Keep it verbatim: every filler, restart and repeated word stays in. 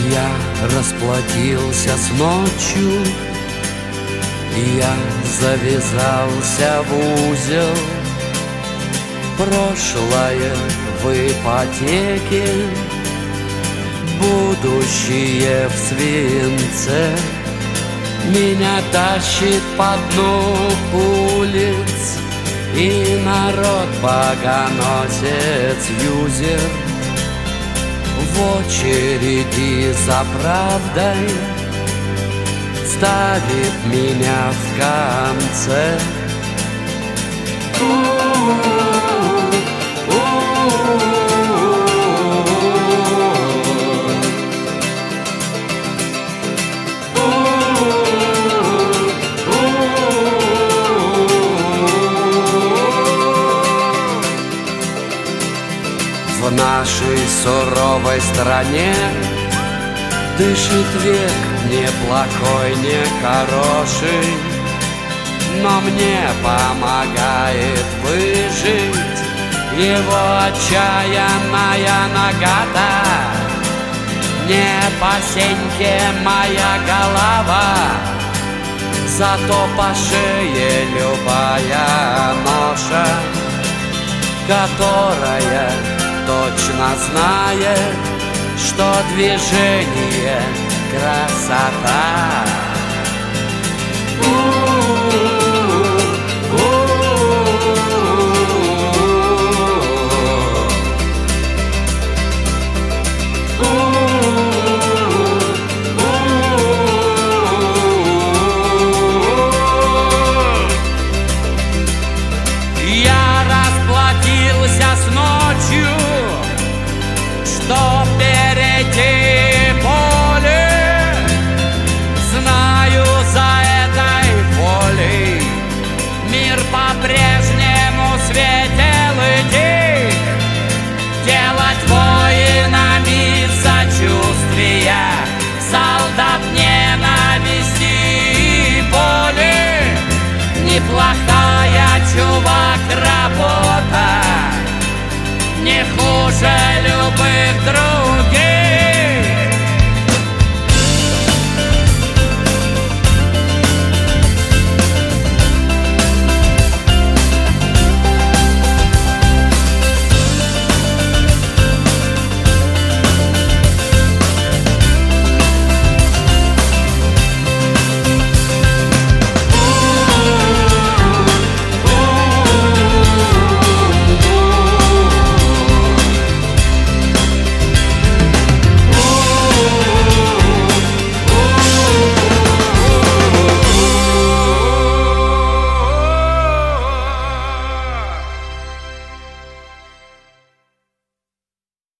Я расплатился с ночью, я завязался в узел. Прошлое в ипотеке, будущее в свинце. Меня тащит по дну улиц и народ богоносец юзер. В очереди за правдой ставит меня в конце. В нашей суровой стране дышит век не плохой, не хороший, но мне помогает выжить его отчаянная нагота. Не по сеньке моя голова, зато по шее любая ноша, которая точно знает, что движение — красота. У-у-у.